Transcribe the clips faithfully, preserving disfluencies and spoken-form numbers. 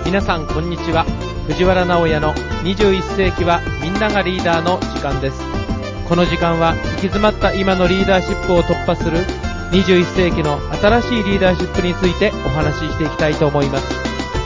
皆さんこんにちは。藤原直也のにじゅういっ世紀はみんながリーダーの時間です。この時間は行き詰まった今のリーダーシップを突破するにじゅういっ世紀の新しいリーダーシップについてお話ししていきたいと思います。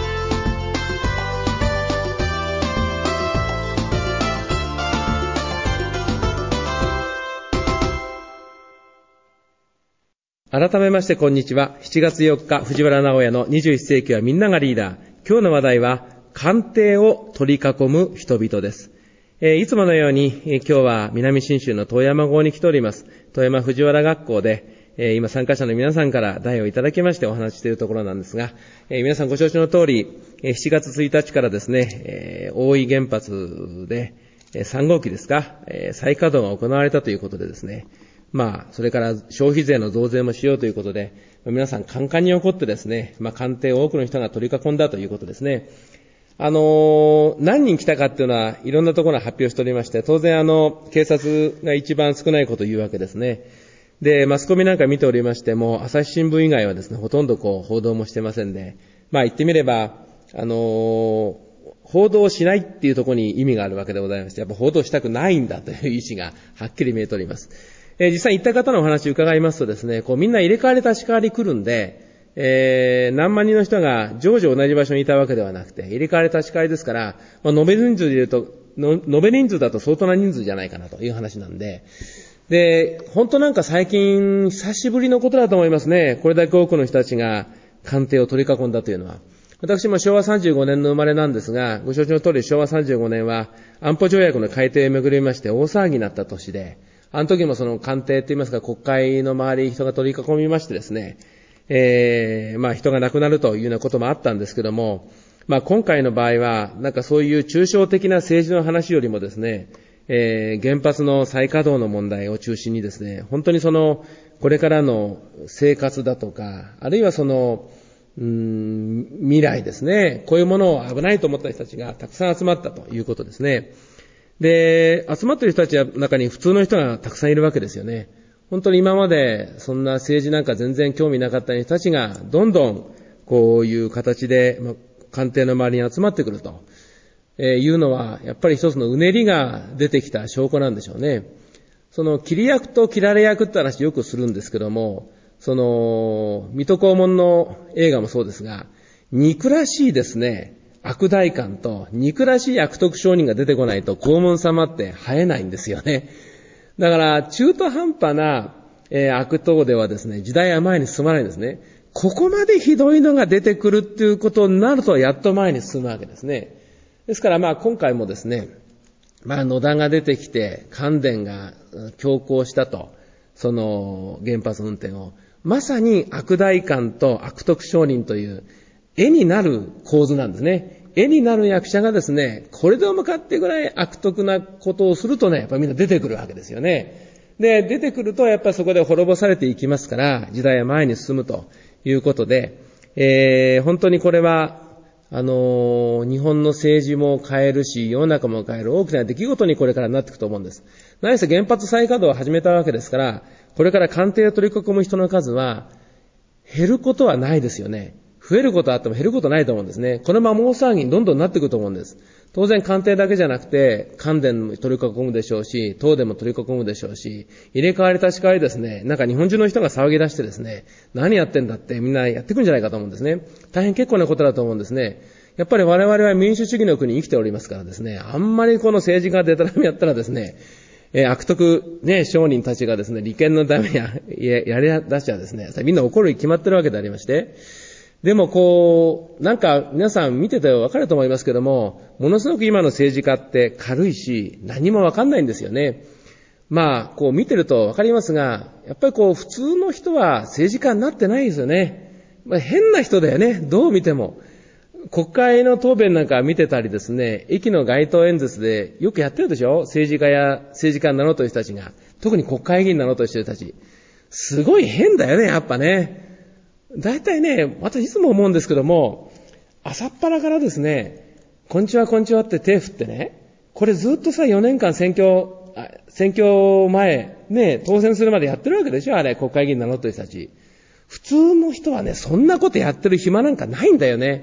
改めましてこんにちは。しちがつよっか、藤原直也のにじゅういっ世紀はみんながリーダー。今日の話題は官邸を取り囲む人々です。えー、いつものように、えー、今日は南信州の遠山郷に来ております。遠山藤原学校で、えー、今参加者の皆さんから題をいただきましてお話ししているところなんですが、えー、皆さんご承知の通り、えー、しちがつついたちからですね、えー、大井原発で、えー、さんごうきですか、えー、再稼働が行われたということでですね、まあ、それから消費税の増税もしようということで、皆さんカンカンに怒ってですね、まあ、官邸を多くの人が取り囲んだということですね。あのー、何人来たかっていうのはいろんなところが発表しておりまして、当然あの、警察が一番少ないことを言うわけですね。で、マスコミなんか見ておりましても、朝日新聞以外はですね、ほとんどこう、報道もしてませんで、まあ言ってみれば、あのー、報道しないっていうところに意味があるわけでございまして、やっぱ報道したくないんだという意思がはっきり見えております。えー、実際行った方のお話を伺いますとですね、こうみんな入れ替わり立ち替わり来るんで、えー、何万人の人が常時同じ場所にいたわけではなくて、入れ替わり立ち替わりですから、まあ、延べ人数で言うと、の延べ人数だと相当な人数じゃないかなという話なんで、で、本当なんか最近久しぶりのことだと思いますね。これだけ多くの人たちが官邸を取り囲んだというのは。私もしょうわさんじゅうごねんの生まれなんですが、ご承知の通りしょうわさんじゅうごねんは安保条約の改定をめぐりまして大騒ぎになった年で、あの時もその官邸といいますか国会の周り人が取り囲みましてですね、えー、まあ人が亡くなるというようなこともあったんですけども、まあ今回の場合はなんかそういう抽象的な政治の話よりもですね、えー、原発の再稼働の問題を中心にですね、本当にそのこれからの生活だとか、あるいはそのうーん未来ですね、こういうものを危ないと思った人たちがたくさん集まったということですね。で、集まっている人たちの中に普通の人がたくさんいるわけですよね。本当に今までそんな政治なんか全然興味なかった人たちがどんどんこういう形で、まあ、官邸の周りに集まってくると、えー、いうのはやっぱり一つのうねりが出てきた証拠なんでしょうね。その切り役と切られ役って話よくするんですけども、その水戸黄門の映画もそうですが、憎らしいですね悪代官と憎らしい悪徳商人が出てこないと黄門様って生えないんですよね。だから中途半端な、えー、悪党ではですね、時代は前に進まないんですね。ここまでひどいのが出てくるっていうことになるとやっと前に進むわけですね。ですからまあ今回もですね、まあ野田が出てきて関電が強行したと、その原発運転をまさに悪代官と悪徳商人という絵になる構図なんですね。絵になる役者がですね、これでもかってぐらい悪徳なことをするとね、やっぱりみんな出てくるわけですよね。で、出てくるとやっぱりそこで滅ぼされていきますから、時代は前に進むということで、えー、本当にこれは、あのー、日本の政治も変えるし、世の中も変える大きな出来事にこれからなっていくと思うんです。何せ原発再稼働を始めたわけですから、これから官邸を取り囲む人の数は減ることはないですよね。増えることはあっても減ることないと思うんですね。このまま大騒ぎにどんどんなっていくと思うんです。当然官邸だけじゃなくて、関電も取り囲むでしょうし、東電も取り囲むでしょうし、入れ替わり立ち替わりですね、なんか日本中の人が騒ぎ出してですね、何やってんだってみんなやっていくんじゃないかと思うんですね。大変結構なことだと思うんですね。やっぱり我々は民主主義の国に生きておりますからですね、あんまりこの政治家でたらめやったらですね、えー、悪徳ね、商人たちがですね、利権のためや、や、やり出しちゃですね、みんな怒るに決まってるわけでありまして、でもこう、なんか皆さん見ててわかると思いますけども、ものすごく今の政治家って軽いし、何もわかんないんですよね。まあ、こう見てるとわかりますが、やっぱりこう普通の人は政治家になってないですよね。まあ、変な人だよね、どう見ても。国会の答弁なんか見てたりですね、駅の街頭演説でよくやってるでしょ、政治家や政治家になろうという人たちが。特に国会議員になろうとしている人たち。すごい変だよね、やっぱね。だいたいね、私いつも思うんですけども、朝っぱらからですね、こんにちはこんにちはって手振ってね、これずっとさ、よねんかん選挙、選挙前、ね、当選するまでやってるわけでしょ、あれ、国会議員になろうという人たち。普通の人はね、そんなことやってる暇なんかないんだよね。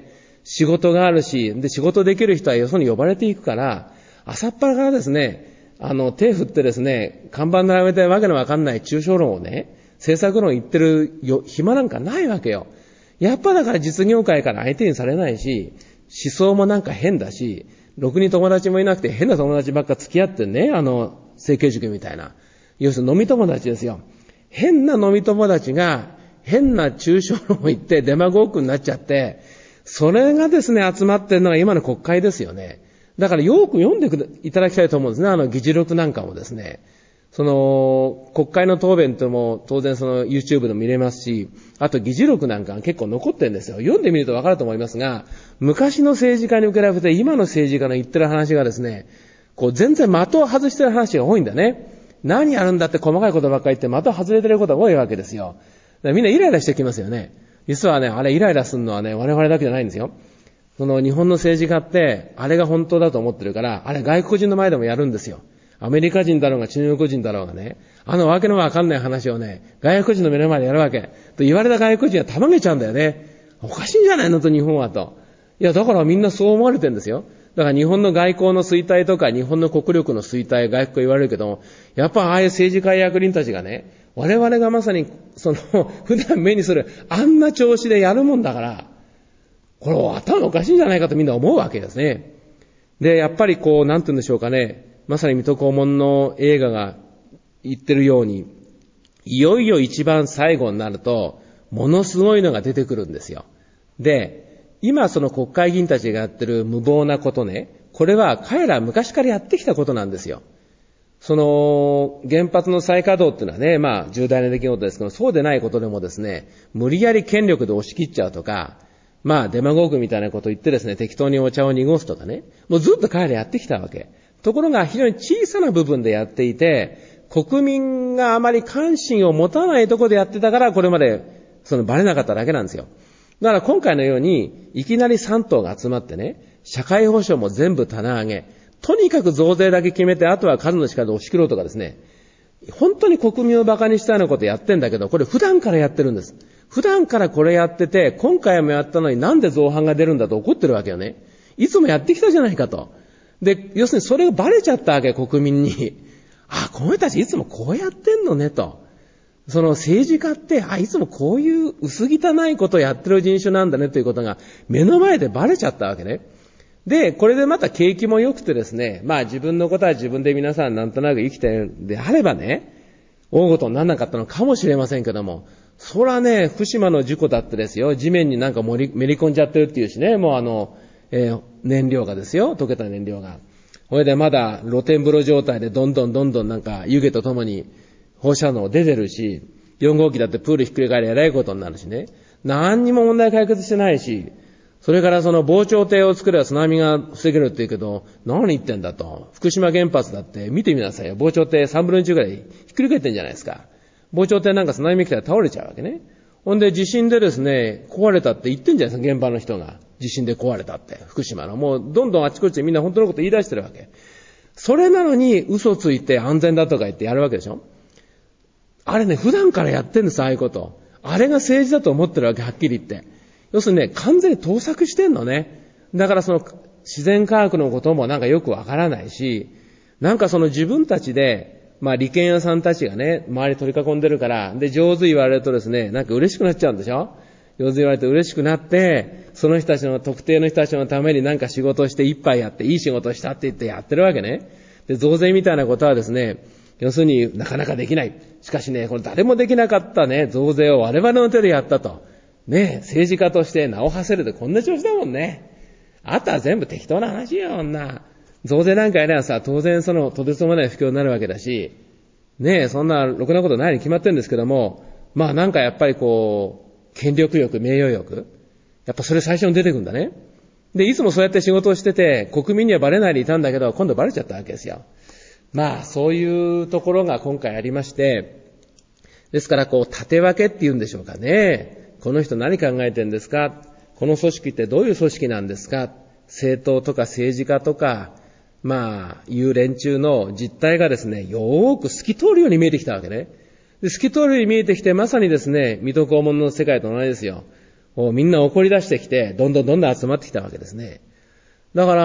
仕事があるし、で、仕事できる人はよそに呼ばれていくから、朝っぱらからですね、あの、手振ってですね、看板並べてわけのわかんない抽象論をね、政策論言ってるよ、暇なんかないわけよ。やっぱだから実業界から相手にされないし、思想もなんか変だし、ろくに友達もいなくて変な友達ばっか付き合ってね、あの、成形塾みたいな。要するに飲み友達ですよ。変な飲み友達が変な抽象論を言ってデマゴークになっちゃって、それがですね、集まってるのが今の国会ですよね。だからよく読んでいただきたいと思うんですね。あの議事録なんかもですね。その、国会の答弁とも当然その YouTube でも見れますし、あと議事録なんかが結構残ってるんですよ。読んでみるとわかると思いますが、昔の政治家に比べて今の政治家の言ってる話がですね、こう全然的を外してる話が多いんだね。何やるんだって細かいことばっかり言って的外れてることが多いわけですよ。だからみんなイライラしてきますよね。実はね、あれイライラするのはね、我々だけじゃないんですよ。その日本の政治家って、あれが本当だと思ってるから、あれ外国人の前でもやるんですよ。アメリカ人だろうが中国人だろうがね、あのわけのわかんない話をね、外国人の目の前でやるわけ。と言われた外国人はたまげちゃうんだよね。おかしいんじゃないのと日本はと。いや、だからみんなそう思われてるんですよ。だから日本の外交の衰退とか日本の国力の衰退、外国言われるけども、やっぱああいう政治家役人たちがね、我々がまさにその普段目にするあんな調子でやるもんだから、これ頭おかしいんじゃないかとみんな思うわけですね。で、やっぱりこう、なんて言うんでしょうかね、まさに水戸黄門の映画が言ってるように、いよいよ一番最後になると、ものすごいのが出てくるんですよ。で、今その国会議員たちがやってる無謀なことね、これは彼ら昔からやってきたことなんですよ。その原発の再稼働っていうのはね、まあ重大な出来事ですけど、そうでないことでもですね、無理やり権力で押し切っちゃうとか、まあデマゴークみたいなことを言ってですね、適当にお茶を濁すとかね、もうずっと彼らやってきたわけ。ところが非常に小さな部分でやっていて、国民があまり関心を持たないところでやってたから、これまでそのバレなかっただけなんですよ。だから今回のように、いきなりさん党が集まってね、社会保障も全部棚上げ、とにかく増税だけ決めて、あとは数の力で押し切ろうとかですね、本当に国民を馬鹿にしたようなことやってんだけど、これ普段からやってるんです。普段からこれやってて、今回もやったのになんで造反が出るんだと怒ってるわけよね。いつもやってきたじゃないかと。で、要するにそれがバレちゃったわけ、国民に。あ、この人たちいつもこうやってんのねと。その政治家って、あ、いつもこういう薄汚いことをやってる人種なんだねということが目の前でバレちゃったわけね。で、これでまた景気も良くてですね、まあ自分のことは自分で皆さんなんとなく生きてるんであればね、大事にならなかったのかもしれませんけども、そらね、福島の事故だってですよ、地面になんかめり込んじゃってるっていうしね、もうあの、えー、燃料がですよ、溶けた燃料が。これでまだ露天風呂状態でどんどんどんどんなんか湯気とともに放射能出てるし、よん号機だってプールひっくり返りえらいことになるしね。何にも問題解決してないし、それからその防潮堤を作れば津波が防げるって言うけど、何言ってんだと。福島原発だって見てみなさいよ。防潮堤さんぶんのいちぐらいひっくり返ってんじゃないですか。防潮堤なんか津波来たら倒れちゃうわけね。ほんで地震でですね、壊れたって言ってんじゃないですか、現場の人が。地震で壊れたって、福島の。もうどんどんあちこちでみんな本当のこと言い出してるわけ。それなのに嘘ついて安全だとか言ってやるわけでしょ。あれね、普段からやってんです、ああいうこと。あれが政治だと思ってるわけ、はっきり言って。要するにね、完全に盗作してんのね。だからその自然科学のこともなんかよくわからないし、なんかその自分たちで、まあ利権屋さんたちがね、周り取り囲んでるから、で上手言われるとですね、なんか嬉しくなっちゃうんでしょ。上手言われて嬉しくなって、その人たちの特定の人たちのためになんか仕事をして一杯やって、いい仕事をしたって言ってやってるわけね。で、増税みたいなことはですね、要するになかなかできない。しかしね、これ誰もできなかったね、増税を我々の手でやったと。ね、政治家として名を馳せるでこんな調子だもんね。あとは全部適当な話よ、女。増税なんかやればさ、当然そのとてつもない不況になるわけだし、ね、そんなろくなことないに決まってるんですけども、まあなんかやっぱりこう、権力欲、名誉欲。やっぱそれ最初に出てくるんだね。で、いつもそうやって仕事をしてて、国民にはバレないでいたんだけど、今度バレちゃったわけですよ。まあ、そういうところが今回ありまして、ですからこう、縦分けっていうんでしょうかね。この人何考えてるんですか？この組織ってどういう組織なんですか？政党とか政治家とか、まあ、いう連中の実態がですね、よーく透き通るように見えてきたわけね。で透き通るように見えてきて、まさにですね、水戸黄門の世界と同じですよ。 みんな怒り出してきて、どんどんどんどん集まってきたわけですね。だから、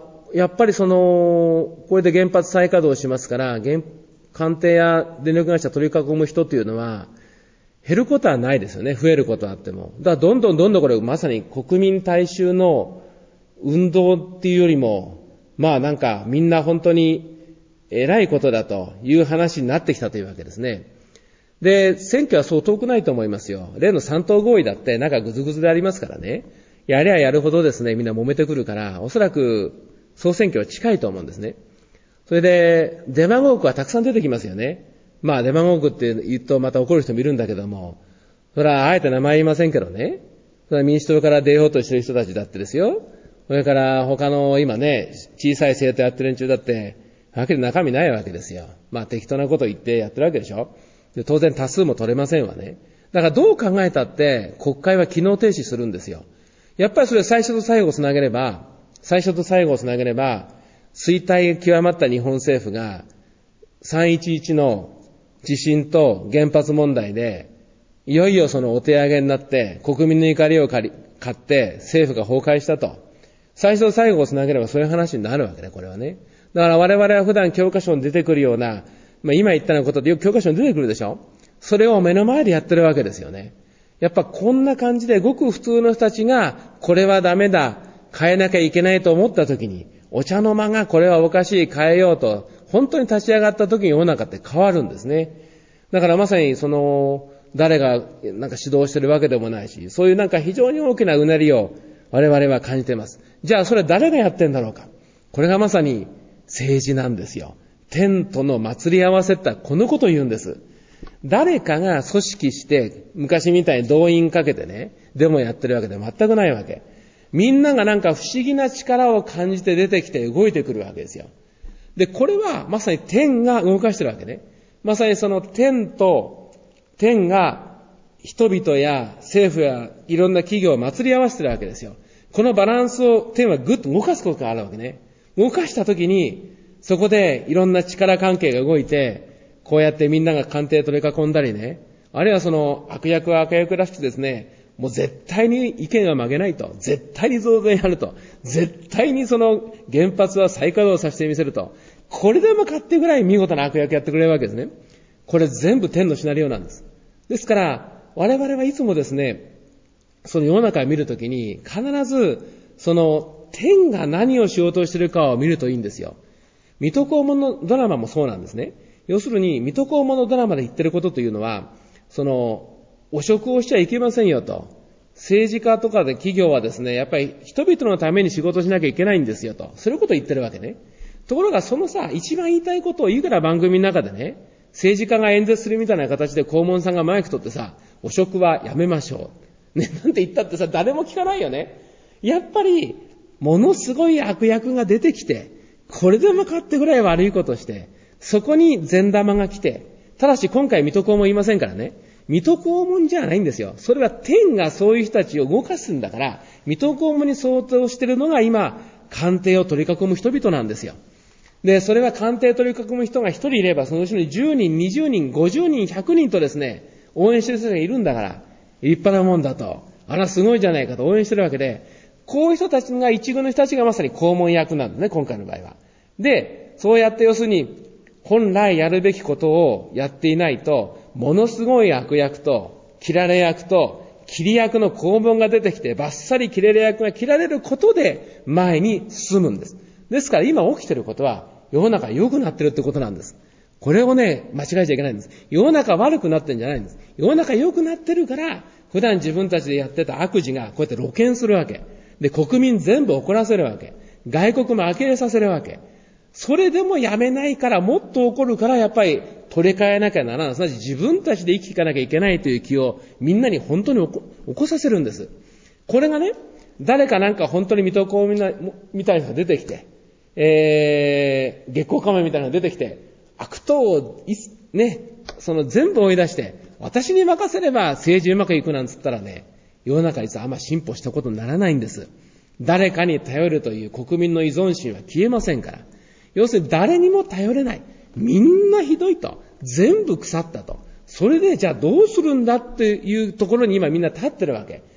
やっぱりその、これで原発再稼働しますから、原官邸や電力会社取り囲む人というのは、減ることはないですよね。増えることはあっても。だからどんどんどんどんこれまさに国民大衆の運動っていうよりも、まあなんかみんな本当に偉いことだという話になってきたというわけですね。で、選挙はそう遠くないと思いますよ。例の三党合意だってなんかぐずぐずでありますからね。やりゃやるほどですね、みんな揉めてくるから、おそらく総選挙は近いと思うんですね。それで、デマゴークはたくさん出てきますよね。まあデマゴークって言うとまた怒る人もいるんだけども、それはあえて名前言いませんけどね。それは民主党から出ようとしてる人たちだってですよ。それから他の今ね、小さい政党やってる連中だって、はっきり中身ないわけですよ。まあ適当なこと言ってやってるわけでしょ。で当然多数も取れませんわね。だからどう考えたって国会は機能停止するんですよ。やっぱりそれ最初と最後をつなげれば、最初と最後をつなげれば、衰退が極まった日本政府がさんいちいちの地震と原発問題で、いよいよそのお手上げになって国民の怒りを買って政府が崩壊したと。最初と最後をつなげればそういう話になるわけね、これはね。だから我々は普段教科書に出てくるような、まあ今言ったようなことでよく教科書に出てくるでしょ。それを目の前でやってるわけですよね。やっぱこんな感じでごく普通の人たちがこれはダメだ、変えなきゃいけないと思った時に、お茶の間がこれはおかしい、変えようと本当に立ち上がった時に世の中って変わるんですね。だからまさにその誰がなんか指導してるわけでもないし、そういうなんか非常に大きなうなりを我々は感じています。じゃあそれ誰がやってんだろうか。これがまさに政治なんですよ。天との祭り合わせったこのことを言うんです。誰かが組織して昔みたいに動員かけてね、デモやってるわけで全くないわけ。みんながなんか不思議な力を感じて出てきて動いてくるわけですよ。で、これはまさに天が動かしてるわけね。まさにその天と、天が人々や政府やいろんな企業を祭り合わせてるわけですよ。このバランスを天はぐっと動かすことがあるわけね。動かしたときに、そこでいろんな力関係が動いて、こうやってみんなが官邸取り囲んだりね、あるいはその悪役は悪役らしくですね、もう絶対に意見は曲げないと、絶対に増税やると、絶対にその原発は再稼働させてみせると、これでもかってぐらい見事な悪役やってくれるわけですね。これ全部天のシナリオなんです。ですから、我々はいつもですね、その世の中を見るときに、必ずその天が何をしようとしているかを見るといいんですよ。水戸黄門のドラマもそうなんですね。要するに、水戸黄門のドラマで言ってることというのは、その、汚職をしちゃいけませんよと。政治家とかで企業はですね、やっぱり人々のために仕事しなきゃいけないんですよと。そういうことを言ってるわけね。ところがそのさ、一番言いたいことを言うから番組の中でね、政治家が演説するみたいな形で黄門さんがマイク取ってさ、汚職はやめましょう。ね、なんて言ったってさ、誰も聞かないよね。やっぱり、ものすごい悪役が出てきて、これでもかってぐらい悪いことして、そこに善玉が来て、ただし今回水戸黄門言いませんからね、水戸黄門じゃないんですよ。それは天がそういう人たちを動かすんだから、水戸黄門に相当しているのが今、官邸を取り囲む人々なんですよ。で、それは官邸取り囲む人が一人いれば、その後ろにじゅうにん、にじゅうにん、ごじゅうにん、ひゃくにんとですね、応援してる人がいるんだから、立派なもんだと、あらすごいじゃないかと応援してるわけで、こういう人たちが一軍の人たちがまさに黄門役なんですね、今回の場合は。で、そうやって要するに、本来やるべきことをやっていないと、ものすごい悪役と、切られ役と、切り役の黄門が出てきて、バッサリ切れる役が切られることで、前に進むんです。ですから今起きてることは、世の中良くなってるってことなんです。これをね、間違えちゃいけないんです。世の中悪くなってるんじゃないんです。世の中良くなってるから、普段自分たちでやってた悪事がこうやって露見するわけ。で、国民全部怒らせるわけ。外国も呆れさせるわけ。それでもやめないから、もっと怒るから、やっぱり取り替えなきゃならない。すなわち自分たちで生きていかなきゃいけないという気をみんなに本当に起こ、起こさせるんです。これがね、誰かなんか本当に水戸黄門みたいなのが出てきて、えー、月光仮面みたいなのが出てきて、悪党をね、その全部追い出して、私に任せれば政治うまくいくなんつったらね、世の中実はあんま進歩したことにならないんです。誰かに頼るという国民の依存心は消えませんから。要するに誰にも頼れない。みんなひどいと。全部腐ったと。それでじゃあどうするんだっていうところに今みんな立ってるわけ。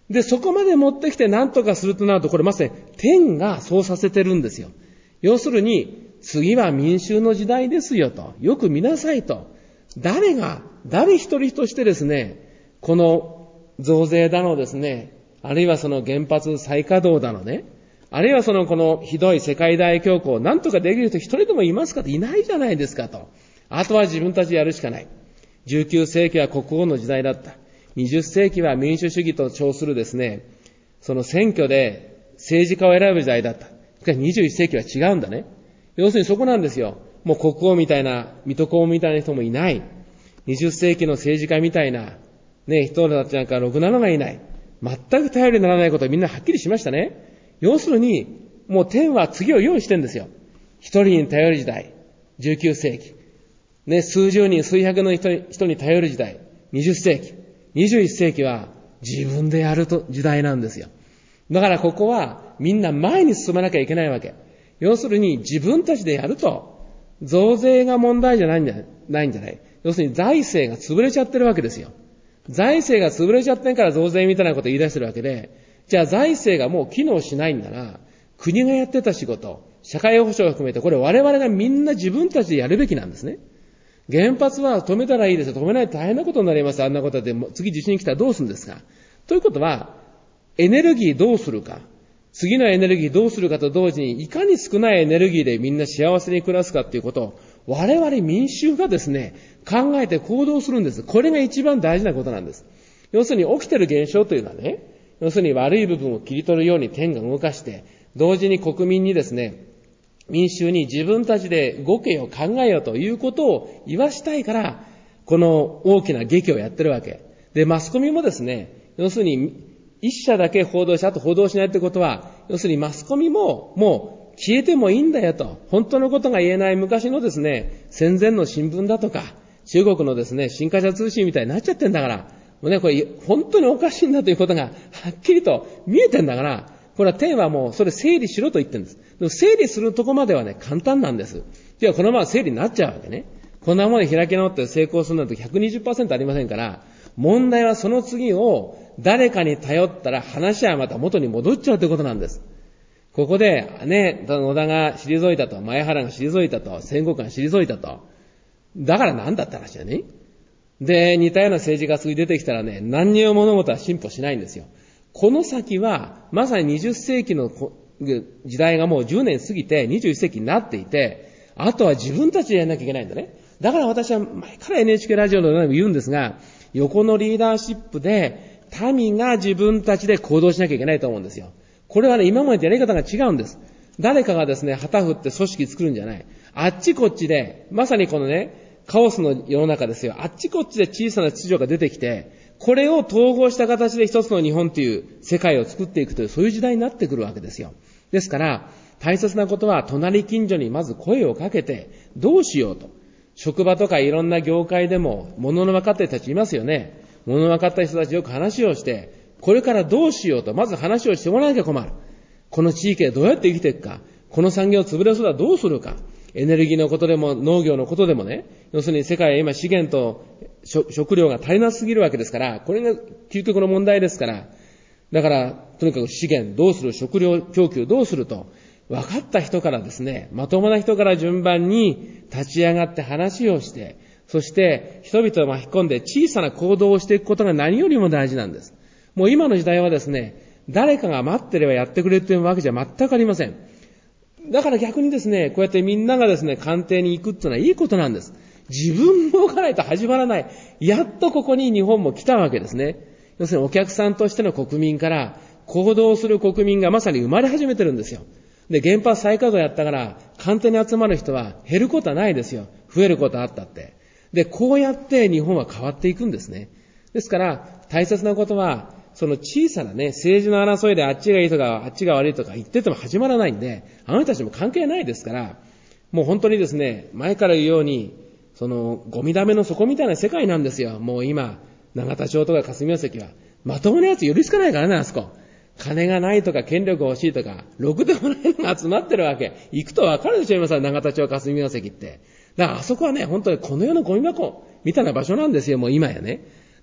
で、そこまで持ってきて何とかするとなると、これまさに天がそうさせてるんですよ。要するに、次は民衆の時代ですよと。よく見なさいと。誰が、誰一人としてですね、この増税だのですね、あるいはその原発再稼働だのね、あるいはそのこのひどい世界大恐慌を何とかできる人一人でもいますかと、いないじゃないですかと。あとは自分たちでやるしかない。じゅうきゅうせいきは国王の時代だった。にじゅっせいきは民主主義と称するですね、その選挙で政治家を選ぶ時代だった。しかしにじゅういっせいきは違うんだね。要するにそこなんですよ。もう国王みたいな、水戸黄門みたいな人もいない。にじゅっせいきの政治家みたいな、ね、人たちなんかろくなながいない。全く頼りにならないことをみんなはっきりしましたね。要するに、もう天は次を用意してるんですよ。一人に頼る時代。じゅうきゅうせいき。ね、数十人、数百の人に、人に頼る時代。にじゅっせいき。にじゅういっせいきは自分でやると時代なんですよ。だからここはみんな前に進まなきゃいけないわけ。要するに自分たちでやると、増税が問題じゃないんじゃないんじゃない。要するに財政が潰れちゃってるわけですよ。財政が潰れちゃってんから増税みたいなことを言い出してるわけで、じゃあ財政がもう機能しないんなら、国がやってた仕事、社会保障を含めて、これ我々がみんな自分たちでやるべきなんですね。原発は止めたらいいですよ。止めないと大変なことになります。あんなことで次地震来たらどうするんですか。ということは、エネルギーどうするか。次のエネルギーどうするかと同時に、いかに少ないエネルギーでみんな幸せに暮らすかということを、我々民衆がですね、考えて行動するんです。これが一番大事なことなんです。要するに起きてる現象というのはね、要するに悪い部分を切り取るように天が動かして、同時に国民にですね、民衆に自分たちで動けよ、考えよということを言わしたいから、この大きな劇をやってるわけ。で、マスコミもですね、要するに一社だけ報道し、あと報道しないってことは、要するにマスコミももう消えてもいいんだよと、本当のことが言えない昔のですね、戦前の新聞だとか、中国のですね、新華社通信みたいになっちゃってんだから、もうね、これ本当におかしいんだということがはっきりと見えてんだから、これは天はもうそれ整理しろと言ってるんです。でも整理するとこまではね、簡単なんです。じゃあこのまま整理になっちゃうわけね。こんなもので開き直って成功するなんて ひゃくにじゅっパーセント ありませんから、問題はその次を誰かに頼ったら話はまた元に戻っちゃうということなんです。ここでね、野田が退いたと、前原が退いたと、戦国が退いたと。だからなんだった話だね。で、似たような政治が次出てきたらね、何にも物事は進歩しないんですよ。この先は、まさににじゅっせいきの時代がもうじゅうねん過ぎてにじゅういっせいきになっていて、あとは自分たちでやらなきゃいけないんだね。だから私は前から エヌエイチケー ラジオのでも言うんですが、横のリーダーシップで民が自分たちで行動しなきゃいけないと思うんですよ。これはね、今までとやり方が違うんです。誰かがですね、旗振って組織作るんじゃない。あっちこっちで、まさにこのね、カオスの世の中ですよ。あっちこっちで小さな秩序が出てきて、これを統合した形で一つの日本という世界を作っていくという、そういう時代になってくるわけですよ。ですから、大切なことは、隣近所にまず声をかけて、どうしようと。職場とかいろんな業界でも、物の分かった人たちいますよね。物の分かった人たちよく話をして、これからどうしようと、まず話をしてもらわなきゃ困る。この地域でどうやって生きていくか。この産業を潰れそうだどうするか。エネルギーのことでも農業のことでもね、要するに世界は今資源と食料が足りなすぎるわけですから、これが究極の問題ですから、だからとにかく資源どうする、食料供給どうすると、分かった人からですね、まともな人から順番に立ち上がって話をして、そして人々を巻き込んで小さな行動をしていくことが何よりも大事なんです。もう今の時代はですね、誰かが待ってればやってくれるというわけじゃ全くありません。だから逆にですね、こうやってみんながですね、官邸に行くっていうのはいいことなんです。自分も動かないと始まらない。やっとここに日本も来たわけですね。要するにお客さんとしての国民から行動する国民がまさに生まれ始めてるんですよ。で、原発再稼働やったから官邸に集まる人は減ることはないですよ。増えることはあったって。で、こうやって日本は変わっていくんですね。ですから大切なことは、その小さなね、政治の争いであっちがいいとかあっちが悪いとか言ってても始まらないんで、あの人たちも関係ないですから、もう本当にですね、前から言うように、そのゴミ溜めの底みたいな世界なんですよ。もう今、永田町とか霞が関は。まともなやつ許しつかないからね、あそこ。金がないとか権力が欲しいとか、ろくでもないのが集まってるわけ。行くとわかるでしょ、今さ、永田町霞が関って。だからあそこはね、本当にこの世のゴミ箱みたいな場所なんですよ、もう今やね。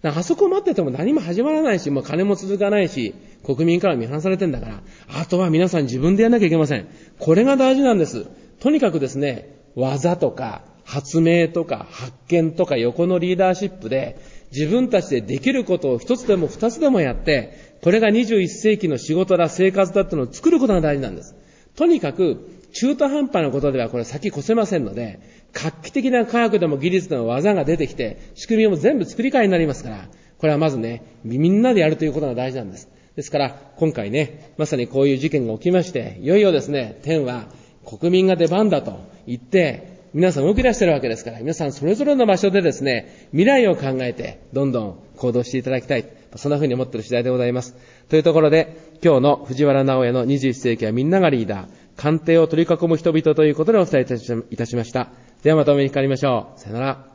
だからあそこ待ってても何も始まらないし、もう金も続かないし、国民から見放されてんだから、あとは皆さん自分でやんなきゃいけません。これが大事なんです。とにかくですね、技とか発明とか発見とか横のリーダーシップで、自分たちでできることを一つでも二つでもやって、これがにじゅういっ世紀の仕事だ生活だっていうのを作ることが大事なんです。とにかく中途半端なことではこれ先越せませんので、画期的な科学でも技術でも技が出てきて、仕組みも全部作り替えになりますから、これはまずね、みんなでやるということが大事なんです。ですから今回ね、まさにこういう事件が起きまして、いよいよですね、天は国民が出番だと言って皆さん動き出しているわけですから、皆さんそれぞれの場所でですね、未来を考えてどんどん行動していただきたい、そんな風に思っている次第でございます。というところで、今日の藤原直哉のにじゅういっ世紀はみんながリーダー、官邸を取り囲む人々ということでお伝えいたしました。ではまたお目にかかりましょう。さよなら。